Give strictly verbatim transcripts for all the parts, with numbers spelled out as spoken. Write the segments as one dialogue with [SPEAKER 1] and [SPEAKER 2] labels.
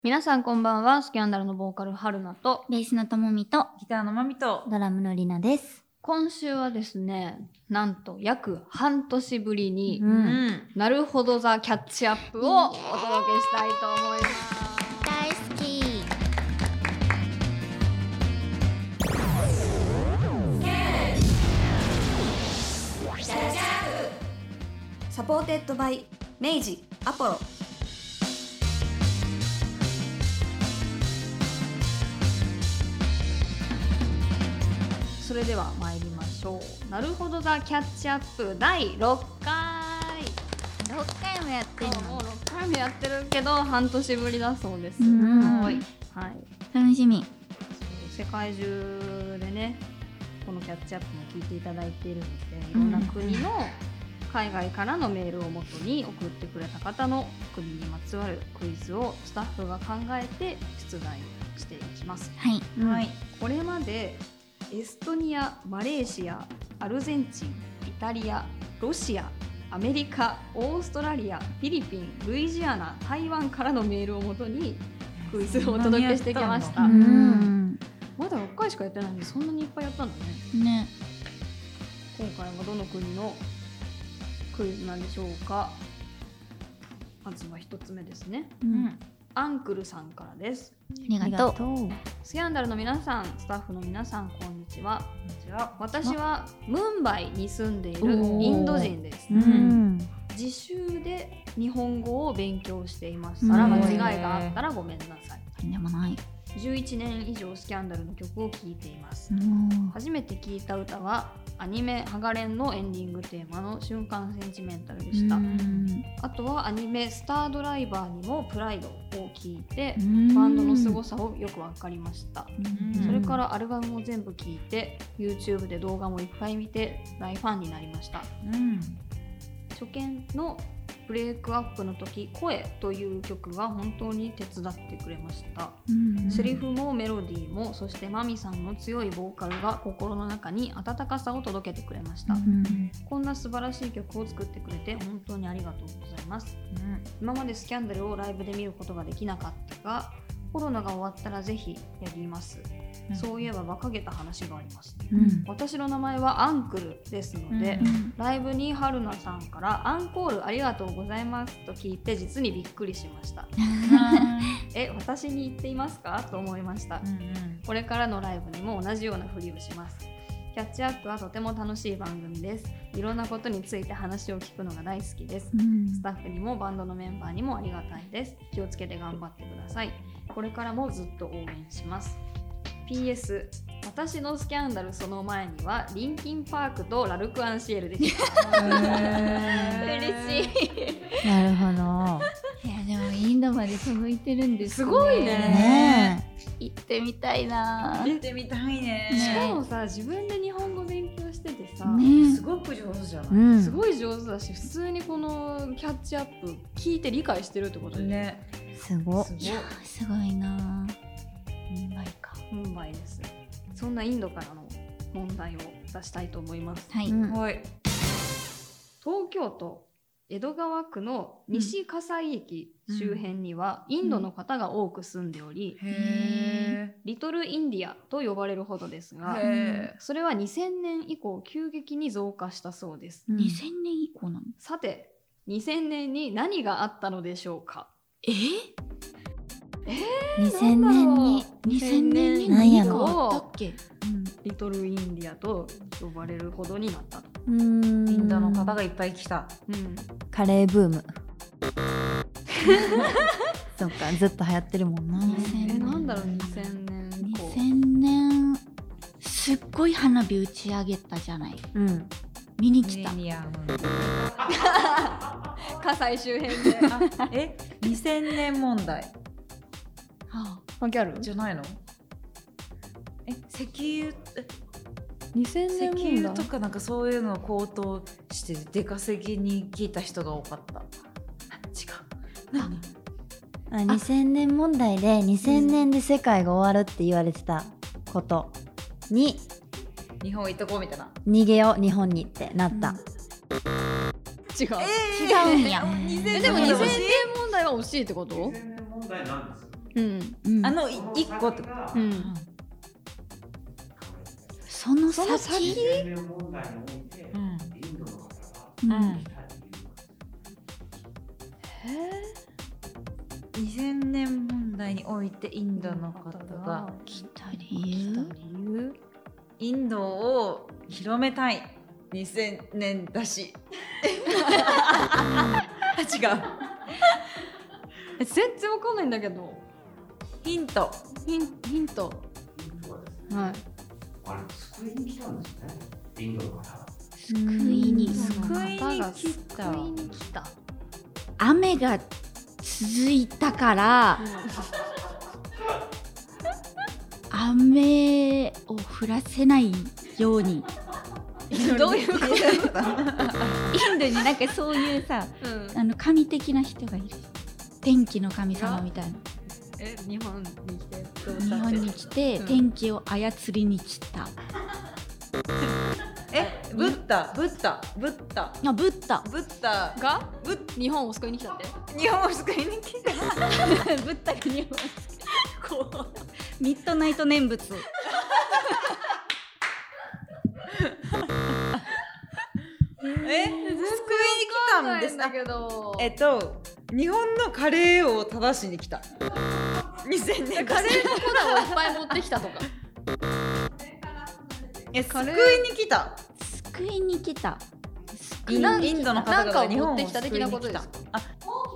[SPEAKER 1] 皆さんこんばんは。スキャンダルのボーカル春菜と
[SPEAKER 2] ベースのともみと
[SPEAKER 3] ギターのまみと
[SPEAKER 2] ドラムのりなです。
[SPEAKER 1] 今週はですね、なんと約半年ぶりに、
[SPEAKER 2] うん、
[SPEAKER 1] なるほどザキャッチアップをお届けしたいと思います。
[SPEAKER 2] 大好き。
[SPEAKER 4] サポーテッドバイ明治アポロ。
[SPEAKER 1] それでは参りましょう。なるほどザキャッチアップだいろっかい。
[SPEAKER 2] ろっかいもやってるの。
[SPEAKER 1] もうろっかいもやってるけど半年ぶりだそうです。
[SPEAKER 2] うん、
[SPEAKER 1] はい、はい、
[SPEAKER 2] 楽しみ。
[SPEAKER 1] 世界中でね、このキャッチアップも聞いていただいているので、いろんな国の海外からのメールをもとに送ってくれた方の国にまつわるクイズをスタッフが考えて出題していきます。
[SPEAKER 2] はい、
[SPEAKER 1] うん、
[SPEAKER 3] はい、
[SPEAKER 1] これまでエストニア、マレーシア、アルゼンチン、イタリア、ロシア、アメリカ、オーストラリア、フィリピン、ルイジアナ、台湾からのメールをもとにクイズをお届けしてきました。
[SPEAKER 2] うん、
[SPEAKER 1] まだろっかいしかやってないのにそんなにいっぱいやったんだね。
[SPEAKER 2] ね。
[SPEAKER 1] 今回はどの国のクイズなんでしょうか。まずはひとつめですね、
[SPEAKER 2] うん、
[SPEAKER 1] アンクルさんからです。
[SPEAKER 2] ありがとう。
[SPEAKER 1] スキャンダルの皆さん、スタッフの皆さん、こんにちは。私はムンバイに住んでいるインド人です。
[SPEAKER 2] うん、
[SPEAKER 1] 自習で日本語を勉強しています。あら、間違いがあったらごめんなさい。
[SPEAKER 2] でもない。
[SPEAKER 1] じゅういちねん以上スキャンダルの曲を聴いています。初めて聴いた歌はアニメハガレンのエンディングテーマの瞬間センチメンタルでした。あとはアニメスタードライバーにもプライドを聴いてバンドの凄さをよく分かりました。それからアルバムを全部聴いて YouTube で動画もいっぱい見て大ファンになりました。うん、初見のブレイクアップの時、声という曲が本当に手伝ってくれました。うんうん、セリフもメロディーも、そしてマミさんの強いボーカルが心の中に温かさを届けてくれました。うん、こんな素晴らしい曲を作ってくれて本当にありがとうございます。うん、今までスキャンダルをライブで見ることができなかったが、コロナが終わったらぜひやります。うん、そういえば馬鹿げた話があります、うん、私の名前はアンクルですので、うん、ライブに春菜さんからアンコールありがとうございますと聞いて実にびっくりしました。え、私に言っていますかと思いました。うんうん、これからのライブにも同じようなふりをします。キャッチアップはとても楽しい番組です。いろんなことについて話を聞くのが大好きです。うん、スタッフにもバンドのメンバーにもありがたいです。気をつけて頑張ってください。これからもずっと応援します。ピーエス 私のスキャンダルその前にはリンキンパークとラルクアンシエルでした。嬉しい。
[SPEAKER 2] なるほど。いやでもインドまで届いてるんですね。
[SPEAKER 1] すごいね。
[SPEAKER 2] ね行ってみたいな。
[SPEAKER 3] 行ってみたいね。
[SPEAKER 1] しかもさ、自分で日本語勉強しててさ、
[SPEAKER 3] ね、すごく上手じゃない、うん、
[SPEAKER 1] すごい上手だし、普通にこのキャッチアップ聞いて理解してるってことでね。
[SPEAKER 2] すごい。すごいな。ムンバイか。
[SPEAKER 1] ムンバイです。そんなインドからの問題を出したいと思います。
[SPEAKER 2] はい。うん、
[SPEAKER 1] はい、東京都江戸川区の西葛西駅周辺にはインドの方が多く住んでおり、うんうん、リトルインディアと呼ばれるほどですが、それはにせんねん以降急激に増加したそうです。
[SPEAKER 2] にせんねん以降なの？
[SPEAKER 1] さて、にせんねんに何があったのでしょうか？
[SPEAKER 2] ええー、にせんねんににせんねんに何があったっけ？うん、
[SPEAKER 1] リトルインディアと呼ばれるほどになったと。
[SPEAKER 3] うーん、インドの方がいっぱい来た、
[SPEAKER 2] うん、カレーブームそっか、ずっと流行ってるもんな。
[SPEAKER 1] え、なんだろう、にせんねん以降。
[SPEAKER 2] にせんねんすっごい花火打ち上げたじゃない、うん、見に来た。
[SPEAKER 1] 葛西周辺で
[SPEAKER 3] え、にせんねん問題、
[SPEAKER 1] はあ、関係ある
[SPEAKER 3] じゃないの？え、石油
[SPEAKER 1] にせんねん問題、
[SPEAKER 3] 石油とかなんかそういうのを高騰して出稼ぎに聞いた人が多かった。あ、違う。
[SPEAKER 2] 何？あ、にせんねん問題でにせんねんで世界が終わるって言われてたことに、
[SPEAKER 3] うん、日本行っとこうみたいな、
[SPEAKER 2] 逃げよう日本にってなった。うん、
[SPEAKER 1] 違う、
[SPEAKER 2] えー、違うんや。
[SPEAKER 1] え、でもにせんねん問題は惜しいってこと？
[SPEAKER 5] にせんねん問題なんですよ。
[SPEAKER 1] うん
[SPEAKER 2] うん、
[SPEAKER 3] あのい一個ってこと。
[SPEAKER 1] うん
[SPEAKER 2] その
[SPEAKER 1] その
[SPEAKER 2] 先
[SPEAKER 1] 先
[SPEAKER 3] うん
[SPEAKER 2] うん
[SPEAKER 3] うんにせんねん問題においてインドの方が
[SPEAKER 2] 来た理由
[SPEAKER 1] 理由
[SPEAKER 3] インドを広めたいにせんねんだしあ違う
[SPEAKER 1] え全然わかんないんだけど
[SPEAKER 3] ヒント
[SPEAKER 1] ヒンヒントはい
[SPEAKER 5] あれ救いに来たんですね。インドの方が。
[SPEAKER 2] 救いに
[SPEAKER 3] 救いに
[SPEAKER 1] 方が
[SPEAKER 3] 来た
[SPEAKER 1] 救いに来た
[SPEAKER 2] 雨が続いたから雨を降らせないように
[SPEAKER 1] どういうこと
[SPEAKER 2] インドになんかそういうさ
[SPEAKER 1] うん
[SPEAKER 2] あの神的な人がいる天気の神様みたいな
[SPEAKER 1] え日本に来てどう
[SPEAKER 2] 日
[SPEAKER 1] したって
[SPEAKER 2] 本に来て
[SPEAKER 1] うん
[SPEAKER 2] 天気を操りに来た、
[SPEAKER 3] えブッダブッダブッダ
[SPEAKER 2] あブッダ
[SPEAKER 3] ブッダ
[SPEAKER 1] が
[SPEAKER 3] ブッ
[SPEAKER 1] 日本を救いに来たって
[SPEAKER 3] 日本を救いに来た
[SPEAKER 2] ブッダが日本ミッドナイト念仏
[SPEAKER 3] え救いに来たんです
[SPEAKER 1] だけど
[SPEAKER 3] えっと日本のカレーを正しに来たにせんねん
[SPEAKER 1] カレーの粉をいっぱい持ってきたとか
[SPEAKER 3] え救い
[SPEAKER 1] カレー
[SPEAKER 3] に来た
[SPEAKER 2] 救いに来た
[SPEAKER 3] イン
[SPEAKER 1] なん
[SPEAKER 3] インドの方
[SPEAKER 1] なんかを
[SPEAKER 3] 々が日本を
[SPEAKER 1] 持ってきた的なことですか
[SPEAKER 3] 救いに来たあ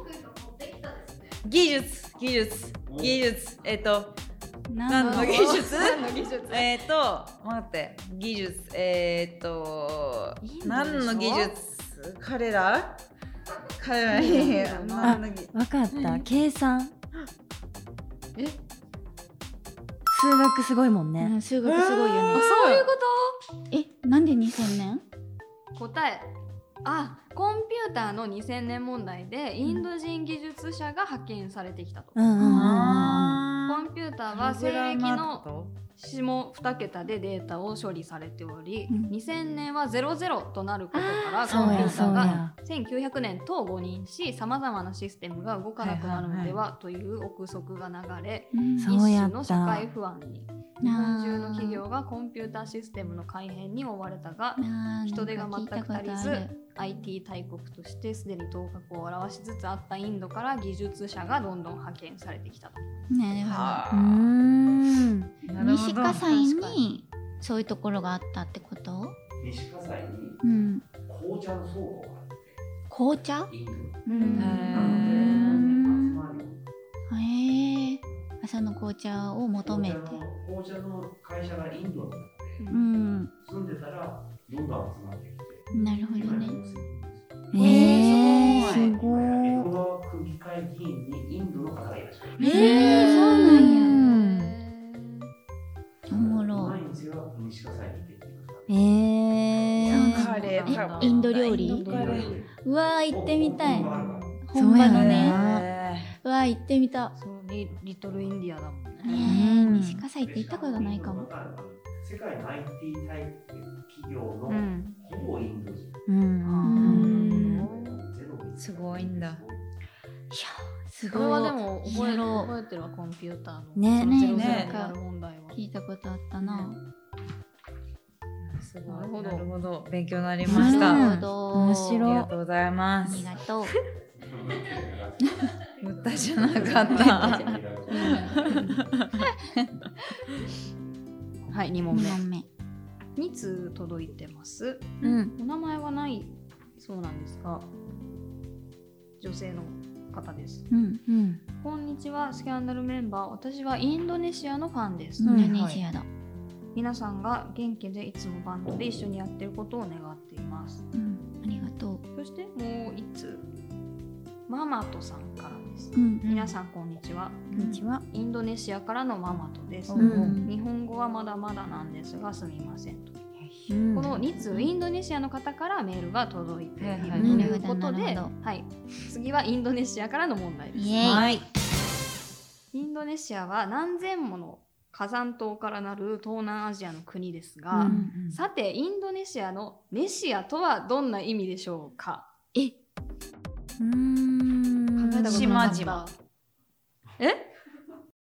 [SPEAKER 3] 技術技術技術えっと何の技術
[SPEAKER 1] 何の技術
[SPEAKER 3] えっと待って技術えっと
[SPEAKER 1] インドでしょ
[SPEAKER 3] 何の技術彼ら彼らに何の技
[SPEAKER 2] わかった計算
[SPEAKER 1] え
[SPEAKER 2] 数学すごいもんね、数学すごいよね、
[SPEAKER 1] あそういうこ
[SPEAKER 2] えなんでにせんねん
[SPEAKER 1] と答えあコンピューターのにせんねん問題でインド人技術者が派遣されてきたと、
[SPEAKER 2] うんうんうんうん
[SPEAKER 3] あ
[SPEAKER 1] コンピューターは西暦の下に桁でデータを処理されており、
[SPEAKER 2] うん
[SPEAKER 1] にせんねんはゼロゼロとなることから
[SPEAKER 2] そうや
[SPEAKER 1] コンピューターが
[SPEAKER 2] そうや
[SPEAKER 1] せんきゅうひゃくねんと誤認しさまざまなシステムが動かなくなるのではという憶測が流れ、
[SPEAKER 2] うん
[SPEAKER 1] 一
[SPEAKER 2] そうやった
[SPEAKER 1] 種の社会不安に日本中の企業がコンピューターシステムの改変に追われたが
[SPEAKER 2] あー
[SPEAKER 1] 人手が全く足りず
[SPEAKER 2] なんか聞いたことある
[SPEAKER 1] アイティー 大国としてすでに頭角を現しつつあったインドから技術者がどんどん派遣されてきたと。
[SPEAKER 2] なるほ
[SPEAKER 3] は
[SPEAKER 2] どうーん
[SPEAKER 3] なるほど
[SPEAKER 2] 西葛西
[SPEAKER 1] 確か
[SPEAKER 2] にそういうところがあったってこと
[SPEAKER 5] 西葛西
[SPEAKER 2] うん
[SPEAKER 5] に紅茶の倉庫があって、
[SPEAKER 2] 紅茶
[SPEAKER 5] インドに。
[SPEAKER 1] うん
[SPEAKER 3] へ
[SPEAKER 5] なので、集まりを
[SPEAKER 2] へえ朝の紅茶を求めて
[SPEAKER 5] 紅茶の紅茶の会社がインドの中で
[SPEAKER 2] うん
[SPEAKER 5] 住んでたらどんどん集まってきて、
[SPEAKER 2] なるほどね
[SPEAKER 1] え
[SPEAKER 2] へえ
[SPEAKER 1] ー
[SPEAKER 2] すごい
[SPEAKER 5] エコノ区議会議員にインドの方がいらっしゃる。
[SPEAKER 2] へえそうなんやおもろ
[SPEAKER 5] 毎日は西葛西に行ってきました。
[SPEAKER 2] えー
[SPEAKER 3] カレー
[SPEAKER 1] え
[SPEAKER 3] カレー
[SPEAKER 2] インド料理
[SPEAKER 3] インドカレー
[SPEAKER 2] うわー行ってみたい
[SPEAKER 5] そう
[SPEAKER 2] 本場のやね
[SPEAKER 3] へ
[SPEAKER 2] うわー行ってみた
[SPEAKER 1] そうリリトルインディアだもんね。
[SPEAKER 2] ねえ西葛西って行ったことないかも
[SPEAKER 5] 世界の アイティー タイプ企業の
[SPEAKER 1] うん
[SPEAKER 5] ほぼインド人。
[SPEAKER 2] うん
[SPEAKER 1] うん
[SPEAKER 5] ゼロ
[SPEAKER 3] すごいんだ
[SPEAKER 2] いやすごい
[SPEAKER 1] これはでも覚え
[SPEAKER 2] やろう
[SPEAKER 1] 覚えてるわコンピューターの
[SPEAKER 2] ね
[SPEAKER 1] そのゼロゼロ
[SPEAKER 3] ね
[SPEAKER 1] になる問題は。
[SPEAKER 2] 聞いたことあったな、
[SPEAKER 3] すごい
[SPEAKER 1] なるほど
[SPEAKER 3] なるほど勉強になりました、
[SPEAKER 2] なる
[SPEAKER 3] あ
[SPEAKER 2] ほど
[SPEAKER 3] り
[SPEAKER 2] 面白い
[SPEAKER 3] がとうございま
[SPEAKER 2] あ
[SPEAKER 3] す
[SPEAKER 2] りがとう
[SPEAKER 3] 無駄じゃなかった
[SPEAKER 1] はいに問
[SPEAKER 2] に
[SPEAKER 1] 目
[SPEAKER 2] 問目
[SPEAKER 1] に通届いてます。
[SPEAKER 2] うん
[SPEAKER 1] お名前はないそうなんですが女性の方です。
[SPEAKER 2] うんうん
[SPEAKER 1] こんにちはスキャンダルメンバー、私はインドネシアのファンです。
[SPEAKER 2] インドネシアだ、
[SPEAKER 1] 皆さんが元気でいつもバンドで一緒にやってることを願っています。
[SPEAKER 2] うん、ありがとう
[SPEAKER 1] そしてもう一通ママトさんからです。
[SPEAKER 2] うん
[SPEAKER 1] 皆さんこんにちは。
[SPEAKER 2] こんにちは
[SPEAKER 1] インドネシアからのママトです。
[SPEAKER 2] うん
[SPEAKER 1] 日本語はまだまだなんですがすみませんと。
[SPEAKER 2] うん
[SPEAKER 1] このに通インドネシアの方からメールが届いている
[SPEAKER 3] はい
[SPEAKER 2] はい
[SPEAKER 1] ということで、
[SPEAKER 2] なるほど
[SPEAKER 1] はい、次はインドネシアからの問題です。
[SPEAKER 2] イエーイ、
[SPEAKER 3] はい
[SPEAKER 1] インドネシアは何千もの火山島からなる東南アジアの国ですが、
[SPEAKER 2] うん
[SPEAKER 1] さてインドネシアのネシアとはどんな意味でしょうか。
[SPEAKER 2] えうーん
[SPEAKER 1] 考えたことなかった。
[SPEAKER 3] 島々
[SPEAKER 1] え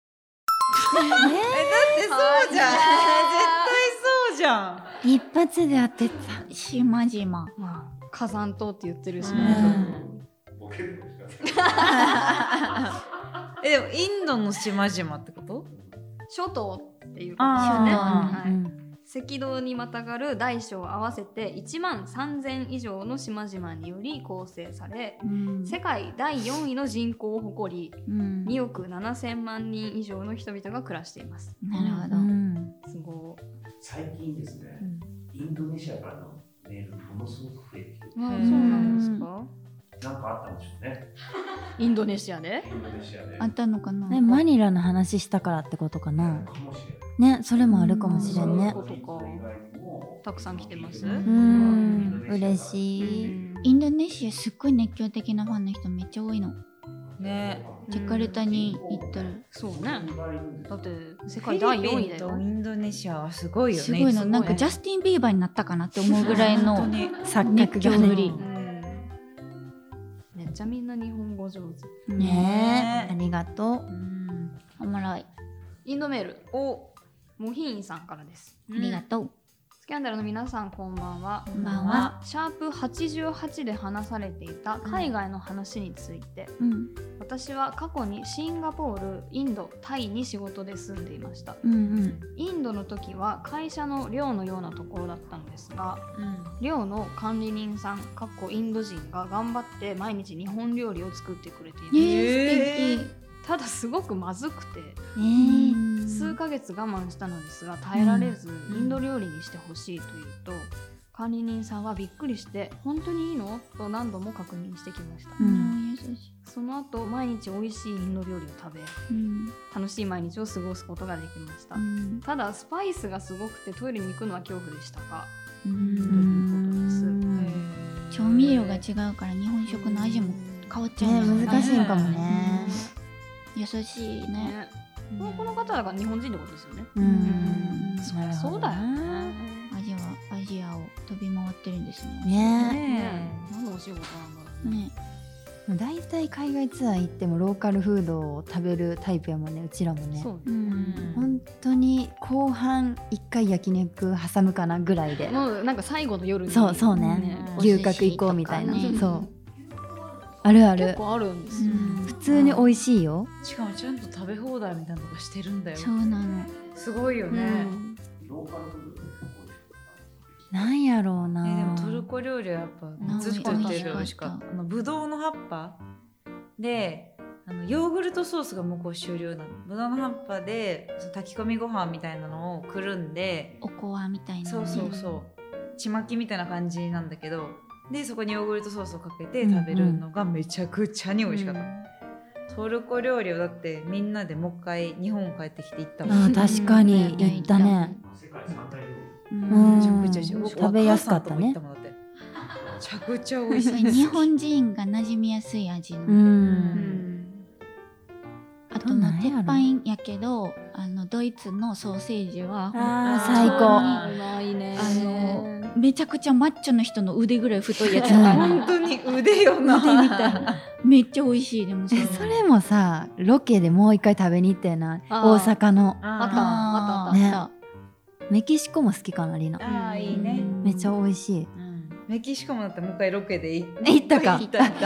[SPEAKER 3] そうじゃん、絶対そうじゃん。
[SPEAKER 2] 一発で当てた。
[SPEAKER 6] 島々。
[SPEAKER 1] まあ火山島って言ってるし、
[SPEAKER 2] う
[SPEAKER 1] ね
[SPEAKER 2] ん
[SPEAKER 5] ボケるのしか
[SPEAKER 3] えでもインドの島々ってこと？
[SPEAKER 1] 諸島っていうことですよね。
[SPEAKER 3] あー
[SPEAKER 1] はい
[SPEAKER 2] うん
[SPEAKER 1] 赤道にまたがる大小合わせていちまんさんぜん以上の島々により構成され、
[SPEAKER 2] うん
[SPEAKER 1] 世界だいよんいの人口を誇り、
[SPEAKER 2] うん
[SPEAKER 1] におくななせんまんにん以上の人々が暮らしています。
[SPEAKER 6] なるほど。
[SPEAKER 2] うん
[SPEAKER 1] すご
[SPEAKER 5] 最近ですね、インドネシアからのメールものすごく増えてきて
[SPEAKER 1] い。あ、そう
[SPEAKER 3] へー
[SPEAKER 1] なんですか。
[SPEAKER 5] なんかあったんでしょうね、
[SPEAKER 1] インドネシアで。
[SPEAKER 5] インドネシアで。
[SPEAKER 6] あったのかな。
[SPEAKER 2] ね、マニラの話したからってことかな。
[SPEAKER 5] かもしれない。
[SPEAKER 2] ね、それもあるかもしれんね。
[SPEAKER 1] そういうことか。たくさん来てます。
[SPEAKER 2] う
[SPEAKER 1] うん
[SPEAKER 2] ん、嬉しい。
[SPEAKER 6] インドネシアすっごい熱狂的なファンの人めっちゃ多いの。
[SPEAKER 3] ね。
[SPEAKER 6] ジャカルタに行ったら
[SPEAKER 1] そうね。だって世界だいよんいだよ
[SPEAKER 3] フィリピンとイ。ンドネシアはすごいよね。
[SPEAKER 6] すごいの、なんかジャスティン・ビーバーになったかなって思うぐらいの
[SPEAKER 3] 本当に
[SPEAKER 2] 錯
[SPEAKER 6] 熱
[SPEAKER 2] 覚がね。
[SPEAKER 6] 狂ぶり。
[SPEAKER 1] うんめっちゃみんな日本語上手。
[SPEAKER 2] ねえ、ありがと
[SPEAKER 3] うん
[SPEAKER 6] おもろい。
[SPEAKER 1] インドメール、
[SPEAKER 3] お、
[SPEAKER 1] モヒーンさんからです。
[SPEAKER 6] ありがとう。
[SPEAKER 1] スキャンダルの皆さんこんばんは。
[SPEAKER 6] こんばんは。
[SPEAKER 1] シャープはちじゅうはちで話されていた海外の話について、
[SPEAKER 6] うん
[SPEAKER 1] 私は過去にシンガポール、インド、タイに仕事で住んでいました。
[SPEAKER 6] うんうん
[SPEAKER 1] インドの時は会社の寮のようなところだったのですが、
[SPEAKER 3] うん、
[SPEAKER 1] 寮の管理人さんかっこインド人が頑張って毎日日本料理を作ってくれています。
[SPEAKER 6] えー、素敵。
[SPEAKER 1] ただすごくまずくて、
[SPEAKER 2] う。えー、
[SPEAKER 1] 数ヶ月我慢したのですが耐えられず、
[SPEAKER 3] うん
[SPEAKER 1] インド料理にしてほしいと言うと、管理人さんはびっくりして本当にいいのと何度も確認してきました。
[SPEAKER 2] う
[SPEAKER 6] うんん、優しい。
[SPEAKER 1] その後毎日美味しいインド料理を食べ
[SPEAKER 6] うん
[SPEAKER 1] 楽しい毎日を過ごすことができました。
[SPEAKER 6] うん
[SPEAKER 1] ただスパイスがすごくてトイレに行くのは恐怖でしたが、
[SPEAKER 6] う
[SPEAKER 1] というんことです。
[SPEAKER 6] 調味料が違うから日本食の味も変わっちゃうん
[SPEAKER 2] ね、
[SPEAKER 6] ですよね。
[SPEAKER 2] 難しいかもね。
[SPEAKER 6] 優しいね。
[SPEAKER 1] ね、このこの方が日本人ってことですよね。
[SPEAKER 2] うん、
[SPEAKER 1] うん
[SPEAKER 2] なるほど
[SPEAKER 1] そうだよね。
[SPEAKER 6] アジアアジアを飛び回ってるんですね。
[SPEAKER 2] ね。
[SPEAKER 3] ね
[SPEAKER 1] 何のお仕事なんだろうね。
[SPEAKER 6] ね。
[SPEAKER 2] だいたい海外ツアー行ってもローカルフードを食べるタイプやもんね、うちらもね。
[SPEAKER 1] そう
[SPEAKER 6] う
[SPEAKER 1] ね。
[SPEAKER 6] ん。
[SPEAKER 2] 本当に後半一回焼肉挟むかなぐらいで。
[SPEAKER 1] もうなんか最後の夜に
[SPEAKER 2] そうそうね
[SPEAKER 1] ね
[SPEAKER 2] 牛角行こうみたいな。
[SPEAKER 6] お寿司とかね
[SPEAKER 2] そう。あるある。
[SPEAKER 1] 結構あるんですよ。
[SPEAKER 2] 普通に美味しいよ。
[SPEAKER 3] しかもちゃんと食べ放題みたいなのがしてるんだよ。
[SPEAKER 6] そうなの。
[SPEAKER 3] すごいよ
[SPEAKER 1] う
[SPEAKER 3] ね。
[SPEAKER 1] ん
[SPEAKER 5] ローカルフードで
[SPEAKER 2] なんやろうな。
[SPEAKER 3] えでもトルコ料理はやっぱずっと言ってる美
[SPEAKER 6] 美味
[SPEAKER 3] 味しかっ。
[SPEAKER 6] しかった
[SPEAKER 3] あのブドウの葉っぱで、あのヨーグルトソースが向こう主流なの。ブドウの葉っぱでその炊き込みご飯みたいなのをくるんで、
[SPEAKER 6] おこわみたいな、ね。
[SPEAKER 3] そうそうそう、ちまきみたいな感じなんだけど、でそこにヨーグルトソースをかけて食べるのがめちゃくちゃに美味しかった。トルコ料理をだってみんなでもう一回日本帰ってきて行ったもん。
[SPEAKER 2] あー確かに
[SPEAKER 6] うん
[SPEAKER 2] 言ったね。
[SPEAKER 5] 世界三大料理。
[SPEAKER 2] うん
[SPEAKER 3] めちゃくちゃ美味しい。僕
[SPEAKER 2] 食べやすかったね
[SPEAKER 3] お母さんとこ行もんだって。めちゃくちゃ美味しい。
[SPEAKER 6] 日本人が馴染みやすい味の。
[SPEAKER 2] う。
[SPEAKER 1] うんん
[SPEAKER 6] あとの鉄
[SPEAKER 2] どんなんやろ
[SPEAKER 6] 板やけど、あのドイツのソーセージは
[SPEAKER 2] あー
[SPEAKER 3] ー
[SPEAKER 2] 最高。
[SPEAKER 1] うまいね。
[SPEAKER 6] あのめちゃくちゃマッチョの人の腕ぐらい太いやつ
[SPEAKER 2] うん
[SPEAKER 6] が
[SPEAKER 3] 本当に腕よな。
[SPEAKER 6] 腕みたいな。めっちゃ美味しい。でもそれ
[SPEAKER 2] えそれもさ、ロケでもう一回食べに行ったよな。
[SPEAKER 1] あー
[SPEAKER 2] 大阪の。
[SPEAKER 1] あった
[SPEAKER 6] あー
[SPEAKER 1] あったあった。
[SPEAKER 2] ねメキシコも好きかな、リナ。
[SPEAKER 3] ああいいね。
[SPEAKER 2] めっちゃ美味しい。
[SPEAKER 3] うんメキシコもだってもう一回ロケで行
[SPEAKER 2] 行ったか
[SPEAKER 3] 行った行った。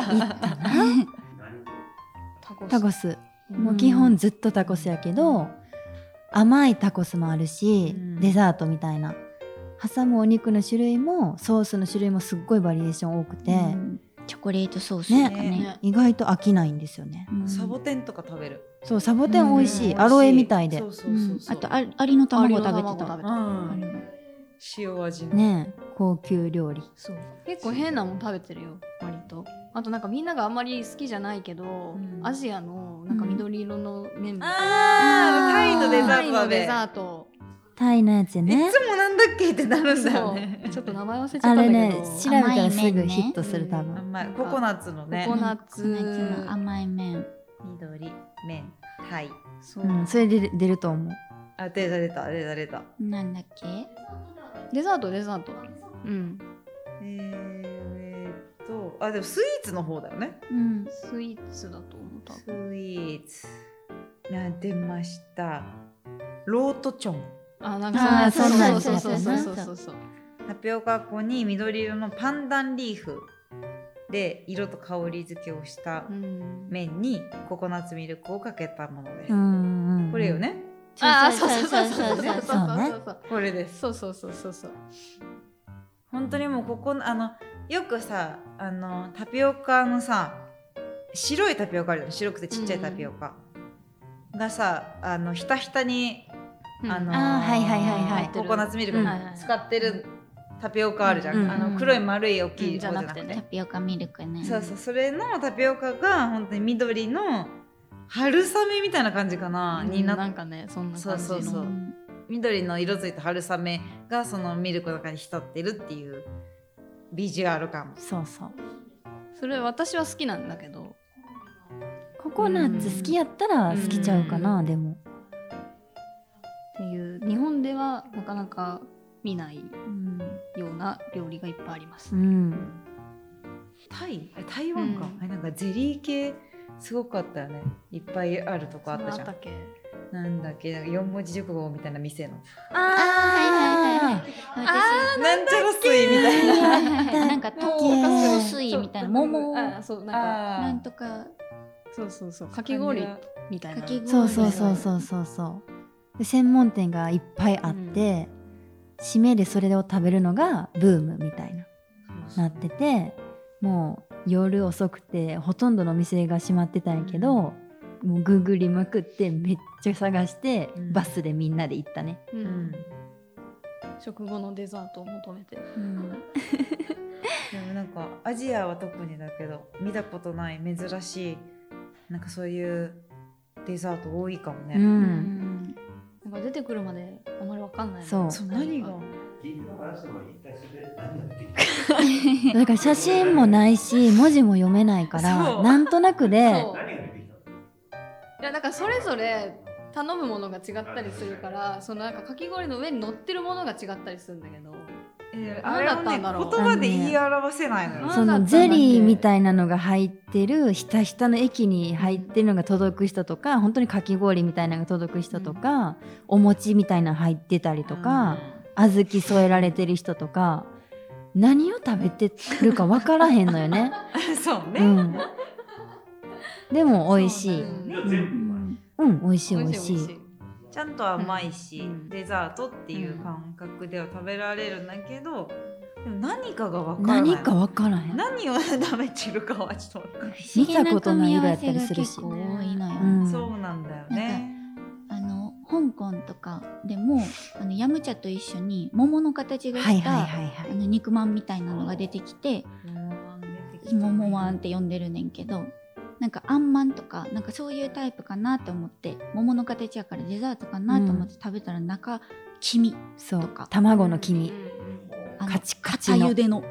[SPEAKER 1] タコス。
[SPEAKER 2] タコス。
[SPEAKER 1] うん
[SPEAKER 2] もう基本ずっとタコスやけど、甘いタコスもあるし、
[SPEAKER 3] うん
[SPEAKER 2] デザートみたいな。挟むお肉の種類もソースの種類もすっごいバリエーション多くて、
[SPEAKER 6] うんチョコレートソースとかね。
[SPEAKER 3] ね
[SPEAKER 2] 意外と飽きないんですよね。
[SPEAKER 6] うん
[SPEAKER 3] サボテンとか食べる。
[SPEAKER 2] そう、サボテン美味しい。
[SPEAKER 3] うん
[SPEAKER 2] アロエみたいで
[SPEAKER 3] そう。そうそうそう。
[SPEAKER 6] あとあアリの卵食べて
[SPEAKER 1] アリの
[SPEAKER 6] た。
[SPEAKER 1] 卵食べた
[SPEAKER 3] うん塩味の。
[SPEAKER 2] ねえ、高級料理。
[SPEAKER 1] そう結構変なもん食べてるよ割と。あとなんかみんながあんまり好きじゃないけど、
[SPEAKER 3] うん
[SPEAKER 1] アジアのなんか緑色の麺みたい
[SPEAKER 3] ああタイのデザ
[SPEAKER 1] タイのデ
[SPEAKER 3] ートで。
[SPEAKER 1] ザート。
[SPEAKER 2] タイのやつ
[SPEAKER 3] い
[SPEAKER 2] ね。
[SPEAKER 3] つもなんだっけってなるんだよ
[SPEAKER 1] そ
[SPEAKER 3] ね。
[SPEAKER 1] うちょっと名前忘れちゃったんだけど。
[SPEAKER 2] あれね、調べたらすぐヒットする、多
[SPEAKER 1] うん
[SPEAKER 2] 分。
[SPEAKER 3] 甘いココナッツのね
[SPEAKER 1] ココナッツ
[SPEAKER 6] ココナッツの甘い麺。
[SPEAKER 3] 緑麺タイ。
[SPEAKER 1] そう、
[SPEAKER 2] うん、それで出ると思う。
[SPEAKER 3] あ出た出た出た出た。
[SPEAKER 6] なんだっけ？
[SPEAKER 1] デザートデザート。うん。
[SPEAKER 3] えーっとあでもスイーツの方だよね。
[SPEAKER 6] うん。
[SPEAKER 1] スイーツだと思った。
[SPEAKER 3] スイーツ。な出ました。 ロートチョン。
[SPEAKER 1] あ、なん
[SPEAKER 2] あー
[SPEAKER 1] かそう
[SPEAKER 2] そんなん
[SPEAKER 1] そうそう
[SPEAKER 2] やつやな
[SPEAKER 1] そうそうそうそう。
[SPEAKER 3] タピオカ粉に緑色のパンダンリーフで色と香り付けをした
[SPEAKER 1] うん
[SPEAKER 3] 麺にココナッツミルクをかけたものです、
[SPEAKER 2] うんうんうん
[SPEAKER 3] これよね。
[SPEAKER 1] あー、
[SPEAKER 2] そ
[SPEAKER 1] そうう
[SPEAKER 2] そ
[SPEAKER 1] そうう
[SPEAKER 2] そ
[SPEAKER 1] そううそううそうう
[SPEAKER 2] そそね
[SPEAKER 1] そう
[SPEAKER 3] これです。
[SPEAKER 1] そうそうそうそうそう。
[SPEAKER 3] 本当にもうここあのよくさあのタピオカのさ白いタピオカあるよね。白くてちっちゃいタピオカ、がさあのひたひたに、
[SPEAKER 1] うん
[SPEAKER 3] あのー
[SPEAKER 2] あーはいはいはいはい
[SPEAKER 3] ココナッツミルク
[SPEAKER 2] うん
[SPEAKER 3] 使ってるタピオカあるじゃん、
[SPEAKER 2] うん
[SPEAKER 3] あの黒い丸い大きい
[SPEAKER 1] うんじゃなくて
[SPEAKER 3] 方じゃなくて、
[SPEAKER 1] ね
[SPEAKER 6] タピオカミルクね。
[SPEAKER 3] そうそうそれのタピオカが本当に緑の春雨みたいな感じかな、
[SPEAKER 1] うん
[SPEAKER 3] になっ
[SPEAKER 1] なんかねそんな感じの。
[SPEAKER 3] そうそうそう
[SPEAKER 6] うん
[SPEAKER 3] 緑の色ついた春雨がそのミルクの中に浸ってるっていうビジュアル感。
[SPEAKER 2] そうそう
[SPEAKER 1] それ私は好きなんだけど。
[SPEAKER 2] ココナッツ好きやったら好きちゃうかな、
[SPEAKER 1] うん
[SPEAKER 2] でも
[SPEAKER 1] っていう日本ではなかなか見ない
[SPEAKER 2] うん、
[SPEAKER 1] ような料理がいっぱいあります。
[SPEAKER 2] うん、
[SPEAKER 3] タイあれ台湾か、
[SPEAKER 1] うん
[SPEAKER 3] あれなんかゼリー系すごかったよね。いっぱいあるとこあったじゃん。
[SPEAKER 1] そんなっけ？
[SPEAKER 3] なんだっけよん文字熟語みたいな店の
[SPEAKER 2] あ
[SPEAKER 6] はいはいはいはい。私
[SPEAKER 3] なんちゃら水みたいな
[SPEAKER 6] はいはいはいなんか豆腐水みたいな桃
[SPEAKER 1] あ、そうなんか
[SPEAKER 6] なん
[SPEAKER 3] あ
[SPEAKER 6] とか
[SPEAKER 1] そうそうそうかき氷みたいな。
[SPEAKER 6] かき氷
[SPEAKER 2] そうそうそうそうそうそうで専門店がいっぱいあって、締めでそれを食べるのがブームみたいななってて、もう夜遅くてほとんどの店が閉まってたんやけど、もうググりまくってめっちゃ探して、
[SPEAKER 3] うん
[SPEAKER 2] バスでみんなで行ったね、
[SPEAKER 1] う
[SPEAKER 3] うんん、
[SPEAKER 1] 食後のデザートを求めて。
[SPEAKER 2] うん、
[SPEAKER 3] でもなんかアジアは特にだけど見たことない珍しいなんかそういうデザート多いかもね、
[SPEAKER 2] うん
[SPEAKER 6] うん
[SPEAKER 1] なんか出てくるまであまりわかんないもん。
[SPEAKER 2] そう
[SPEAKER 3] そう何が
[SPEAKER 5] 聞いても話しても一体それで何が出てきた
[SPEAKER 2] だから写真もないし文字も読めないか
[SPEAKER 3] そ
[SPEAKER 2] ら
[SPEAKER 3] う
[SPEAKER 2] なんとなくで
[SPEAKER 1] そう
[SPEAKER 5] 何が出てきたの
[SPEAKER 1] いやだからそれぞれ頼むものが違ったりするからそのなんかかき氷の上に乗ってるものが違ったりするんだけど、
[SPEAKER 3] えー
[SPEAKER 1] 何だったんだろう
[SPEAKER 3] あれをね言葉で言い表せないのよ、
[SPEAKER 1] うん
[SPEAKER 2] そのゼリーみたいなのが入ってるひたひたの液に入ってるのが届く人とか本当にかき氷みたいなのが届く人とか、お餅みたいなの入ってたりとか、小豆添えられてる人とか何を食べてるか分からへんのよね、
[SPEAKER 3] うんそうね、
[SPEAKER 2] うん、でも美味しい
[SPEAKER 1] そうなんだよ
[SPEAKER 5] でも全部
[SPEAKER 2] うん美味しい美味しい
[SPEAKER 1] 美味しい
[SPEAKER 3] ちゃんと甘いし、
[SPEAKER 1] うん
[SPEAKER 3] デザートっていう感覚では食べられるんだけど、でも何かが分からない
[SPEAKER 2] 何か分からへん
[SPEAKER 3] 何を食べてるかはちょっと分かんない、
[SPEAKER 6] 不思議な組み合わせが結構多いのよ、
[SPEAKER 1] 見たことない色やったりするし
[SPEAKER 2] うん
[SPEAKER 3] そうなんだよね
[SPEAKER 6] あの香港とかでもあのヤムチャと一緒に桃の形が
[SPEAKER 2] はい
[SPEAKER 6] した、
[SPEAKER 2] はいはいはい
[SPEAKER 6] あの肉まんみたいなのが出てきて桃まんって呼んでるねんけど、なんかあんまんとかなんかそういうタイプかなと思って桃の形やからデザートかなと思って食べたら中黄身
[SPEAKER 2] そう
[SPEAKER 6] とか
[SPEAKER 2] 卵の黄身
[SPEAKER 6] あの
[SPEAKER 2] カチカチの
[SPEAKER 6] 片茹での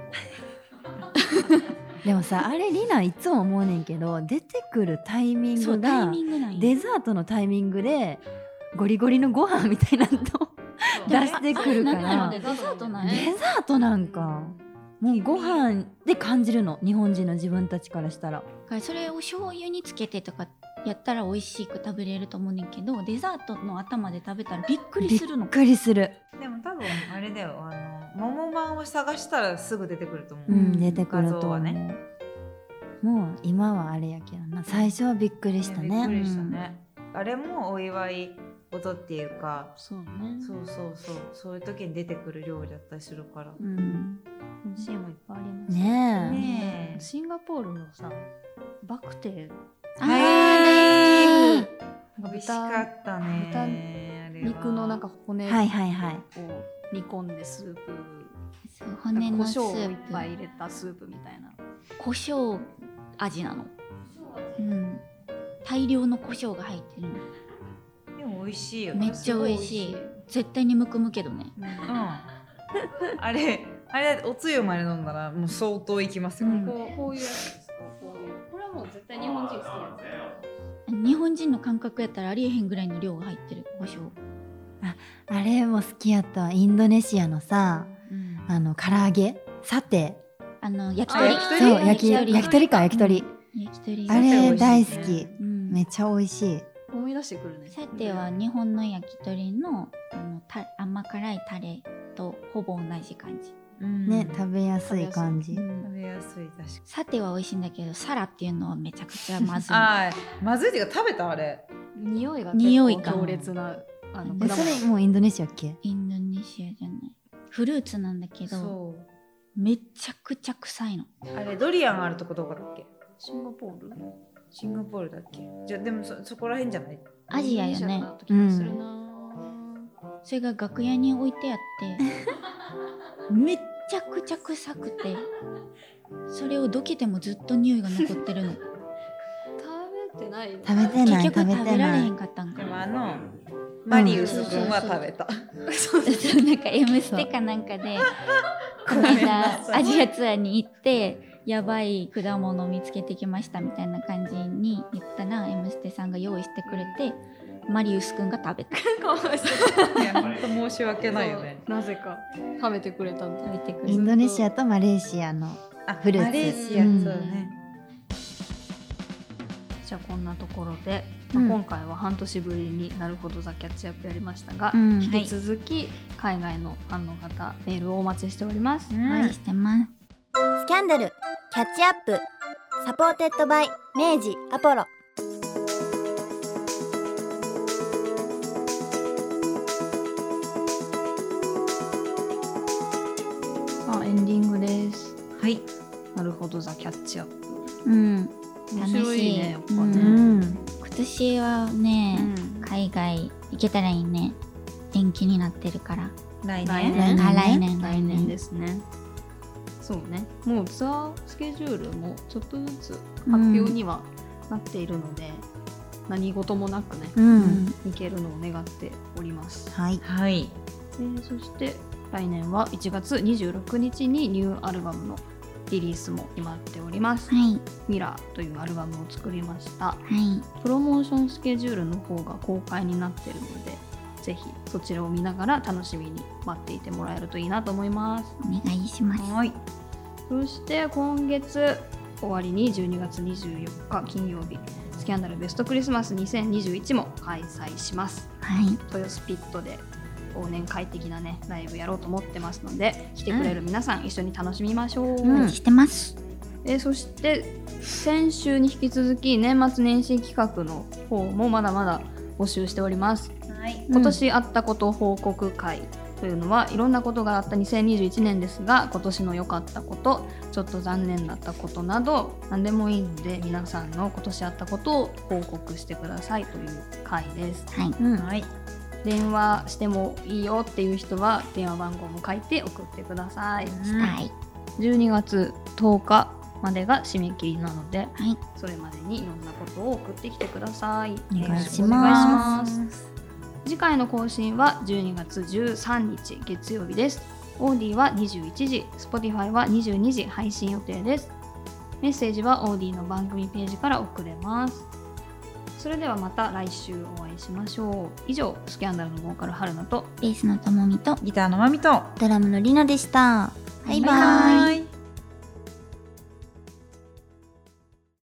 [SPEAKER 2] でもさあれリナいつも思うねんけど出てくるタイミング
[SPEAKER 6] そうタイ
[SPEAKER 2] が
[SPEAKER 6] ミングなんや
[SPEAKER 2] デザートのタイミングでゴリゴリのご飯みたいなのと出してくるか
[SPEAKER 6] なんなの
[SPEAKER 2] ら
[SPEAKER 6] デザートなんや
[SPEAKER 2] デザートなんかもうご飯で感じるの日本人の自分たちからしたら
[SPEAKER 6] だからそれを醤油につけてとかやったら美味しく食べれると思うねんけどデザートの頭で食べたらびっくりするの
[SPEAKER 2] びっくりする、
[SPEAKER 3] でも多分あれだよあの桃まんを探したらすぐ出てくると思う、
[SPEAKER 2] うん、出てくると思う、
[SPEAKER 3] 画像はね
[SPEAKER 2] もう今はあれやけどな最初はびっくりしたね
[SPEAKER 3] いやびっくりしたね、あれもお祝い事っていうか
[SPEAKER 1] そうね
[SPEAKER 3] そうそうそうそういう時に出てくる料理だったりするから、
[SPEAKER 2] うん、うん
[SPEAKER 1] 美味しいもんいっぱいあります
[SPEAKER 2] ねえ
[SPEAKER 3] ねえ
[SPEAKER 1] シンガポールのさバクテー
[SPEAKER 6] あー
[SPEAKER 3] はい
[SPEAKER 6] 大好
[SPEAKER 3] 美味しかったね
[SPEAKER 1] 豚
[SPEAKER 3] あれは
[SPEAKER 1] 肉のなんか骨を
[SPEAKER 2] はいはいはい
[SPEAKER 1] 煮込んでスープ
[SPEAKER 6] きそう骨
[SPEAKER 1] 胡
[SPEAKER 6] のス
[SPEAKER 1] 椒をいっ
[SPEAKER 6] ー
[SPEAKER 1] ぱい
[SPEAKER 6] プ
[SPEAKER 1] 入れたスープみたいな
[SPEAKER 6] 胡椒味なの、うん、大量の胡椒が入ってるの
[SPEAKER 3] でも美味しいよ
[SPEAKER 6] めっちゃ美味しい絶対にむくむけどね
[SPEAKER 3] うんあれあれおつゆまで飲んだらもう相当いきますよ、
[SPEAKER 2] うん
[SPEAKER 1] こうこういうやつですかこういうこれはもう絶対日本人好きや
[SPEAKER 6] 日本人の感覚やったらありえへんぐらいの量が入ってる胡椒、
[SPEAKER 2] あれも好きやったわインドネシアのさ
[SPEAKER 3] うん
[SPEAKER 2] あの唐揚げサテ
[SPEAKER 6] あの焼き
[SPEAKER 3] あ
[SPEAKER 6] 鳥
[SPEAKER 3] 焼き鳥
[SPEAKER 2] そう焼き
[SPEAKER 6] 鳥
[SPEAKER 2] 焼き鳥か焼き鳥、
[SPEAKER 6] 焼き鳥
[SPEAKER 2] あれ
[SPEAKER 3] サテ美味しいね
[SPEAKER 2] 大好き
[SPEAKER 6] うん
[SPEAKER 2] めっちゃ美味しい
[SPEAKER 1] 思い出ししてくるね。
[SPEAKER 6] さては日本の焼き鳥のあのた甘辛いタレとほぼ同じ感じ。
[SPEAKER 3] うん
[SPEAKER 2] ね、食べやすい感じ。
[SPEAKER 3] 食べやすい。確かに。
[SPEAKER 6] さては美味しいんだけど、サラっていうのはめちゃくちゃまずい。
[SPEAKER 3] あーまずいっていうか食べたあれ。
[SPEAKER 1] 匂いが
[SPEAKER 6] 匂いか
[SPEAKER 1] 結構強烈なあの
[SPEAKER 2] えそ
[SPEAKER 1] 果物。
[SPEAKER 2] れもうインドネシアっけ？
[SPEAKER 6] インドネシアじゃない。フルーツなんだけど、
[SPEAKER 3] そ
[SPEAKER 6] めちゃくちゃ臭いの。
[SPEAKER 3] う。あれドリアンあるとこどこだっけ？
[SPEAKER 1] シンガポール？
[SPEAKER 3] シンガポールだっけ？じゃでも そ, そこら辺じゃない？
[SPEAKER 6] アジアよね。
[SPEAKER 1] だった気がするな。
[SPEAKER 6] それが楽屋に置いてあってめっちゃくちゃ臭くて、それをどけてもずっと匂いが残ってるの。
[SPEAKER 1] 食べてない。
[SPEAKER 2] 食べてない
[SPEAKER 6] 結局
[SPEAKER 2] 食べ
[SPEAKER 6] 食べられへ
[SPEAKER 2] てない
[SPEAKER 6] んかったんか
[SPEAKER 3] でも
[SPEAKER 6] な。
[SPEAKER 3] あのマリウス君は食べた。
[SPEAKER 6] そうなんか「エムステ」かなんかでこの間アジアツアーに行ってやばい果物を見つけてきましたみたいな感じに言ったら、「エムステ」さんが用意してくれてマリウスくんが食べた。
[SPEAKER 1] かわいそう。
[SPEAKER 3] いや本当申し訳ないよね。
[SPEAKER 1] なぜか食べてくれたんだ。
[SPEAKER 6] 食べてくれ
[SPEAKER 2] イ
[SPEAKER 6] た。
[SPEAKER 2] ンドネシアとマレーシアの
[SPEAKER 3] あ
[SPEAKER 2] フルーツ
[SPEAKER 3] マレーシア、
[SPEAKER 2] うん
[SPEAKER 3] そうだね。
[SPEAKER 1] じゃあこんなところで、
[SPEAKER 2] うん
[SPEAKER 1] まあ、今回は半年ぶりになるほどザ・キャッチアップやりましたが、
[SPEAKER 2] うん
[SPEAKER 1] 引き続き海外のファンの方メールをお待ちしております。
[SPEAKER 6] はい、してます。
[SPEAKER 7] スキャンダルキャッチアップサポーテッドバイ明治アポロ。
[SPEAKER 1] さあエンディングです。
[SPEAKER 3] はい。
[SPEAKER 1] なるほどザ・キャッチアップ。
[SPEAKER 6] うん、
[SPEAKER 1] 面白いねやっぱね。
[SPEAKER 6] う
[SPEAKER 2] うんん
[SPEAKER 6] 今年はね、
[SPEAKER 1] うん
[SPEAKER 6] 海外行けたらいいね。延期になってるから。
[SPEAKER 3] 来
[SPEAKER 1] 来
[SPEAKER 3] 年。
[SPEAKER 1] 年
[SPEAKER 6] あ、来年
[SPEAKER 1] 来年ですね。そうね。もうツアースケジュールもちょっとずつ発表にはなっているので、何事もなくね、
[SPEAKER 2] う
[SPEAKER 6] うんん、
[SPEAKER 1] 行けるのを願っております。
[SPEAKER 2] はい
[SPEAKER 3] はい。
[SPEAKER 1] えーそして来年はいちがつにじゅうろくにちにニューアルバムのリリースも決まっております。
[SPEAKER 6] はい
[SPEAKER 1] ミラーというアルバムを作りました。
[SPEAKER 6] はい
[SPEAKER 1] プロモーションスケジュールの方が公開になっているので、ぜひそちらを見ながら楽しみに待っていてもらえるといいなと思います。
[SPEAKER 6] お願いします。
[SPEAKER 3] はい。
[SPEAKER 1] そして今月終わりにじゅうにがつにじゅうよっか金曜日、スキャンダルベストクリスマスにせんにじゅういちも開催します。
[SPEAKER 6] はい
[SPEAKER 1] 豊洲ピットで忘年会的なねライブやろうと思ってますので、来てくれる皆さん、一緒に楽しみましょう。
[SPEAKER 6] お待ちしてます。
[SPEAKER 1] えーそして先週に引き続き年末年始企画の方もまだまだ募集しております。
[SPEAKER 3] はい。
[SPEAKER 1] 今年あったこと報告会というのはいろんなことがあったにせんにじゅういちねんですが、今年の良かったこと、ちょっと残念だったことなど何でもいいので、皆さんの今年あったことを報告してくださいという会です。
[SPEAKER 6] はい
[SPEAKER 2] うん
[SPEAKER 3] はい。
[SPEAKER 1] 電話してもいいよっていう人は電話番号も書いて送ってください。
[SPEAKER 6] はい
[SPEAKER 1] じゅうにがつとおかまでが締め切りなので、
[SPEAKER 6] はい
[SPEAKER 1] それまでにいろんなことを送ってきてください。
[SPEAKER 2] お願いし
[SPEAKER 1] よろくお願いし
[SPEAKER 2] ま
[SPEAKER 1] ますす。次回の更新はじゅうにがつじゅうさんにち月曜日です。オーディはにじゅういちじ、Spotify はにじゅうにじ配信予定です。メッセージはオーディの番組ページから送れます。それではまた来週お会いしましょう。以上、スキャンダルのボーカル春菜と
[SPEAKER 6] ベースのともみと
[SPEAKER 3] ギターのまみと。
[SPEAKER 2] ドラムのりなでした。バイバイ。
[SPEAKER 3] バイバイ。